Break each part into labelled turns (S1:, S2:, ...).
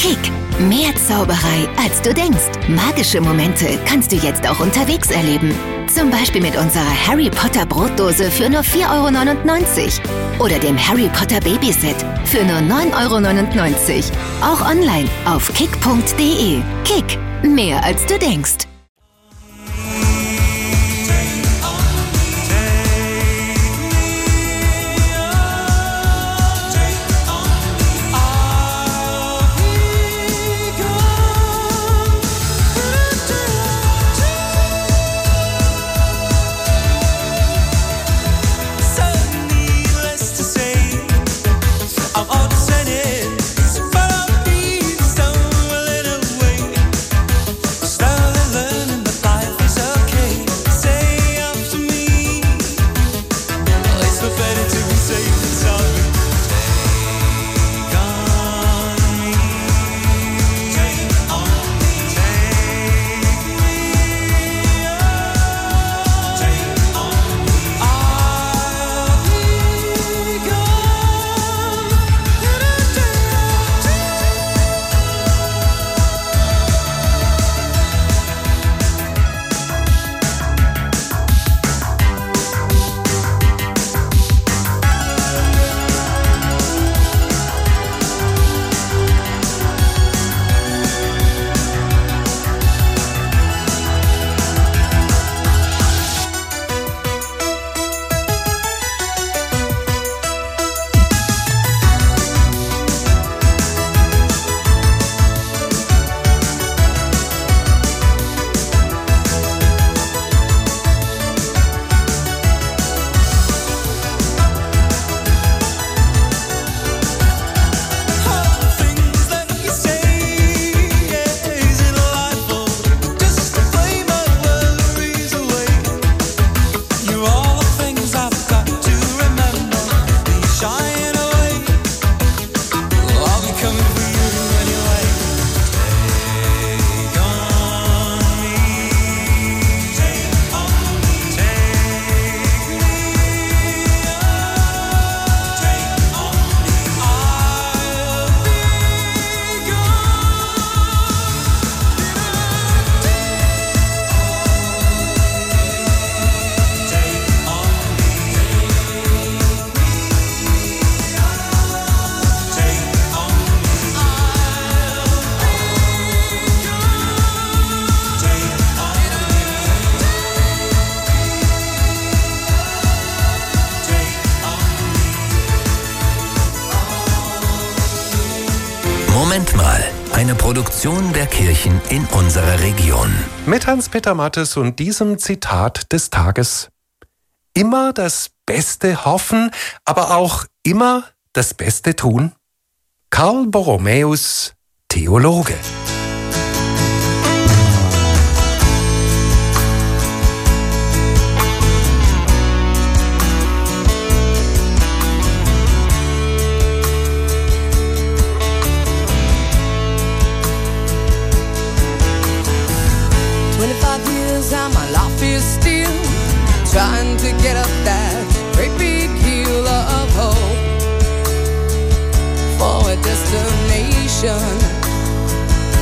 S1: Kick. Mehr Zauberei, als du denkst. Magische Momente kannst du jetzt auch unterwegs erleben. Zum Beispiel mit unserer Harry Potter Brotdose für nur 4,99 € oder dem Harry Potter Babyset für nur 9,99 €. Auch online auf kick.de. Kick, mehr als du denkst.
S2: Moment mal, eine Produktion der Kirchen in unserer Region.
S3: Mit Hans-Peter Mattes und diesem Zitat des Tages. Immer das Beste hoffen, aber auch immer das Beste tun. Karl Borromäus, Theologe.
S4: Trying to get up that great big hill of hope for a destination.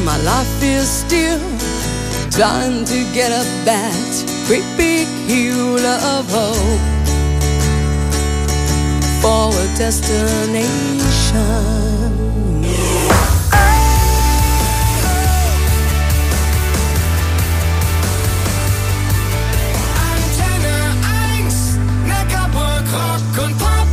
S4: my life is still trying to get up that great big hill of hope for a destination.
S5: Rock und Pop.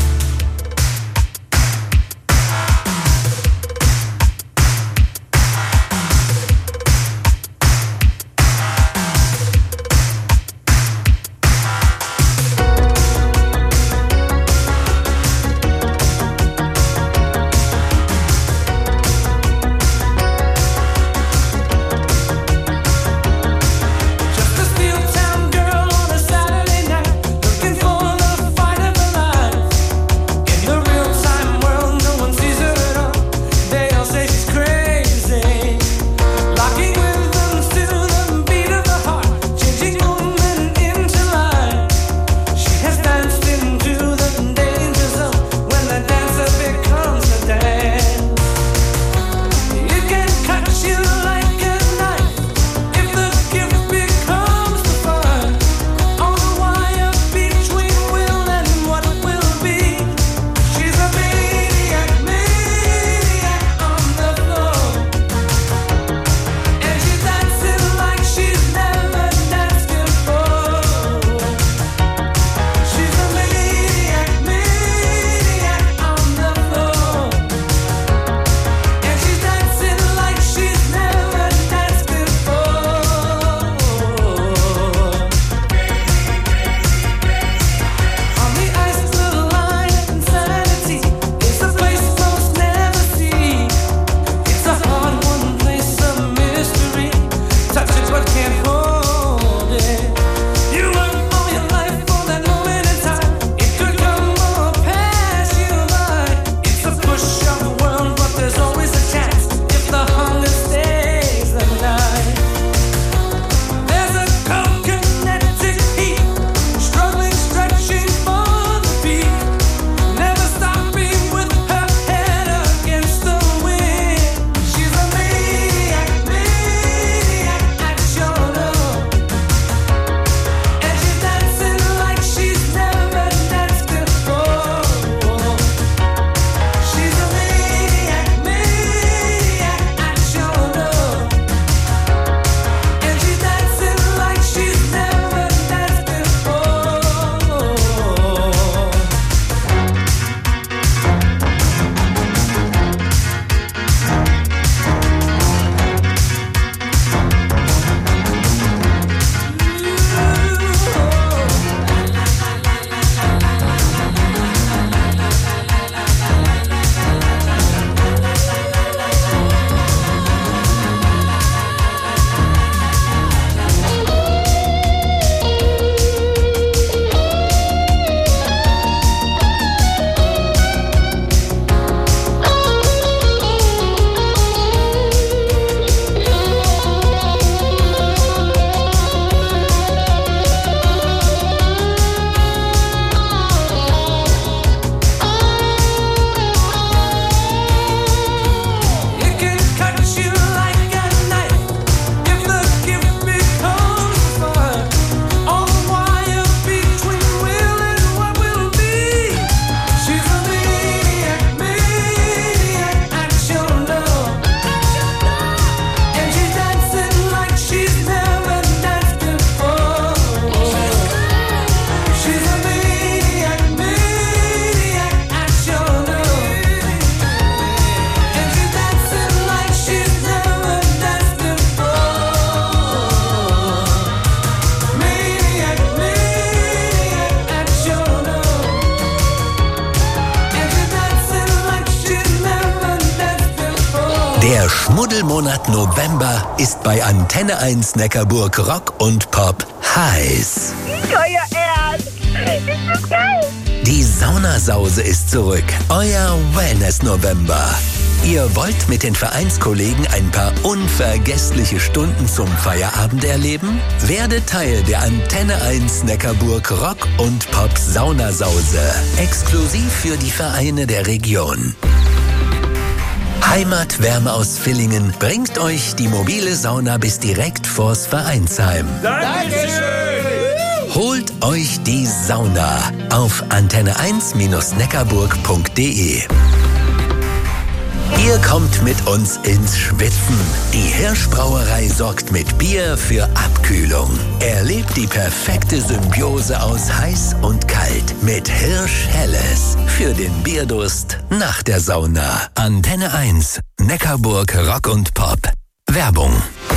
S2: Der Schmuddelmonat November ist bei Antenne 1 Neckarburg Rock und Pop heiß.
S6: Euer Ernst? Ist das geil?
S2: Die Saunasause ist zurück, euer Wellness-November. Ihr wollt mit den Vereinskollegen ein paar unvergessliche Stunden zum Feierabend erleben? Werdet Teil der Antenne 1 Neckarburg Rock und Pop Saunasause. Exklusiv für die Vereine der Region. Heimatwärme aus Villingen bringt euch die mobile Sauna bis direkt vors Vereinsheim.
S5: Dankeschön!
S2: Holt euch die Sauna auf antenne1-neckarburg.de. Ihr kommt mit uns ins Schwitzen. Die Hirschbrauerei sorgt mit Bier für Abkühlung. Erlebt die perfekte Symbiose aus heiß und kalt mit Hirsch Helles für den Bierdurst nach der Sauna. Antenne 1, Neckarburg Rock und Pop. Werbung.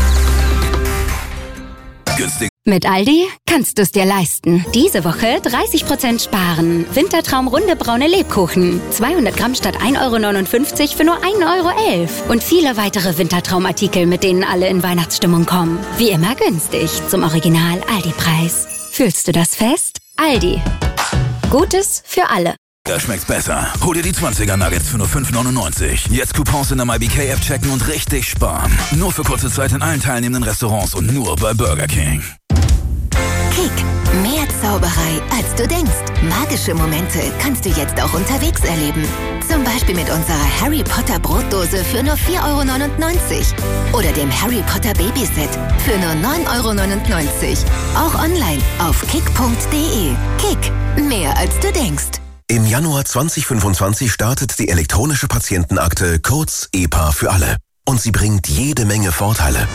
S7: Günstig.
S1: Mit Aldi kannst du es dir leisten. Diese Woche 30% sparen. Wintertraum runde braune Lebkuchen. 200 Gramm statt 1,59 € für nur 1,11 € Und viele weitere Wintertraumartikel, mit denen alle in Weihnachtsstimmung kommen. Wie immer günstig zum Original Aldi-Preis. Fühlst du das fest? Aldi. Gutes für alle.
S7: Da schmeckt's besser. Hol dir die 20er Nuggets für nur 5,99. Jetzt Coupons in der MyBK-App checken und richtig sparen. Nur für kurze Zeit in allen teilnehmenden Restaurants und nur bei Burger King.
S1: Kick. Mehr Zauberei, als du denkst. Magische Momente kannst du jetzt auch unterwegs erleben. Zum Beispiel mit unserer Harry Potter Brotdose für nur 4,99 € oder dem Harry Potter Babyset für nur 9,99 €. Auch online auf kick.de. Kick. Mehr als du denkst.
S8: Im Januar 2025 startet die elektronische Patientenakte, kurz EPA für alle. Und sie bringt jede Menge Vorteile.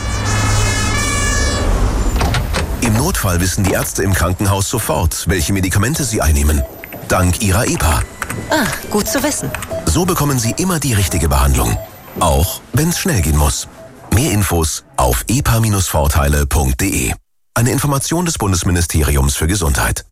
S8: Im Notfall wissen die Ärzte im Krankenhaus sofort, welche Medikamente sie einnehmen. Dank ihrer EPA.
S9: Ah, gut zu wissen.
S8: So bekommen sie immer die richtige Behandlung. Auch wenn es schnell gehen muss. Mehr Infos auf epa-vorteile.de. Eine Information des Bundesministeriums für Gesundheit.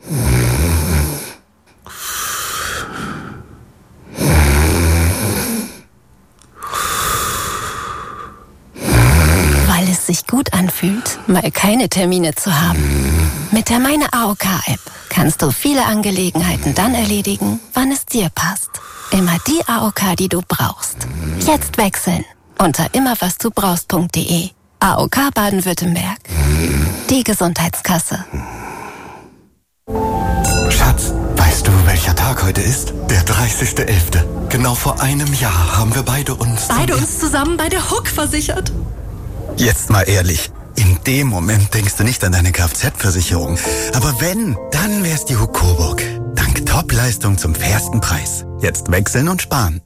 S9: Weil es sich gut anfühlt, mal keine Termine zu haben. Mit der Meine AOK-App kannst du viele Angelegenheiten dann erledigen, wann es dir passt. Immer die AOK, die du brauchst. Jetzt wechseln unter immerwasdubrauchst.de. AOK Baden-Württemberg. Die Gesundheitskasse.
S10: Schatz, weißt du, welcher Tag heute ist? Der 30.11. Genau vor einem Jahr haben wir beide uns
S9: zusammen bei der Hook versichert.
S10: Jetzt mal ehrlich, in dem Moment denkst du nicht an deine Kfz-Versicherung. Aber wenn, dann wär's die Hook Coburg. Dank Top-Leistung zum fairsten Preis. Jetzt wechseln und sparen.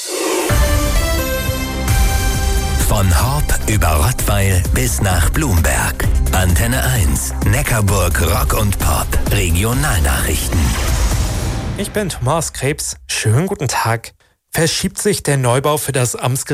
S2: Von Horb über Rottweil bis nach Blumberg. Antenne 1, Neckarburg Rock und Pop. Regionalnachrichten.
S3: Ich bin Thomas Krebs. Schönen guten Tag. Verschiebt sich der Neubau für das Amtsgericht